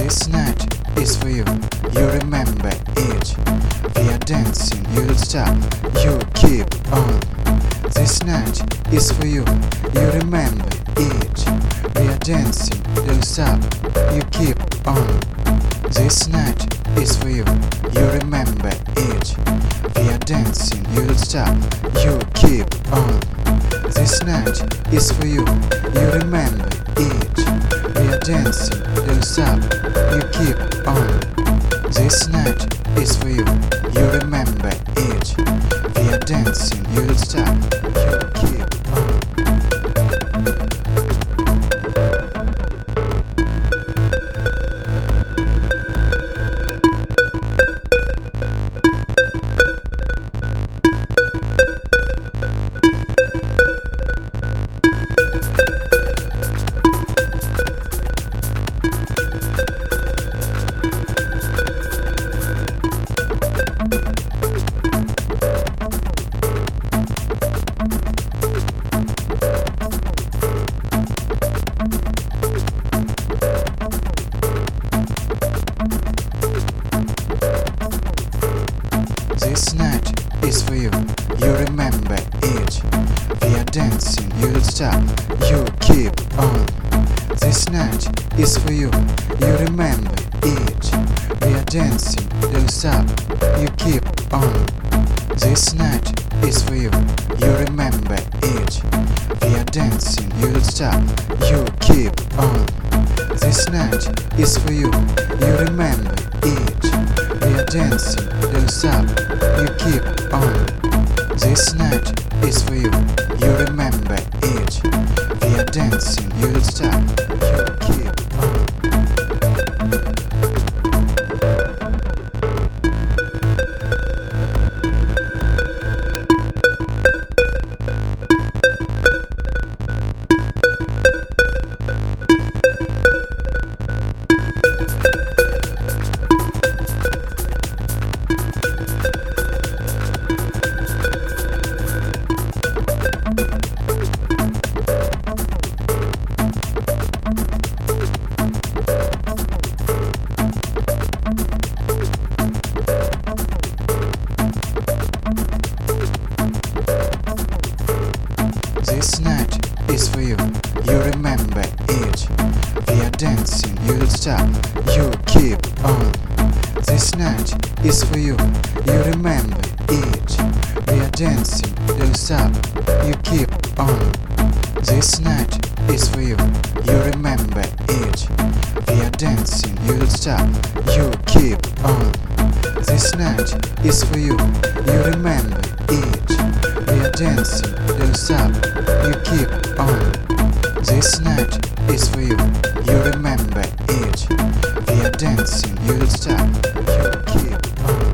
This night is for you, you remember it. We are dancing, you'll stop, you keep on. This night is for you, you remember it. We are dancing, don't stop, you keep on. This night is for you, you remember it. We are dancing, you'll stop, you keep on. This night is for you, you remember it. We are dancing, don't stop, you keep on. This night is for you, you remember it. We are dancing, you'll stop, you keep on. This night is for you, you remember it. We are dancing, you'll stop, you keep on. This night is for you, you remember it. We are dancing, don't stop, you keep on. This night is for you, you remember it. We are dancing, you'll stop, you keep on. This night is for you, you remember it. We are dancing, don't stop, you keep on. This night is for you, you remember it. We are dancing, you'll stop, you keep on. This night is for you, you remember it. We are dancing, you'll stop, you keep on. This night is for you, you remember it. We are dancing, don't stop, you keep on. This night is for you, you remember it. We are dancing, you'll stop, you keep on. This night is for you, you remember it. We are dancing, don't stop, you keep on. This night is for you, you remember it. We are dancing, you'll stop, you keep on.